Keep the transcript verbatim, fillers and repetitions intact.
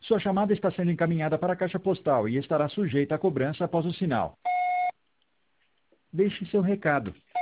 Sua chamada está sendo encaminhada para a caixa postal e estará sujeita a cobrança após o sinal. Deixe seu recado.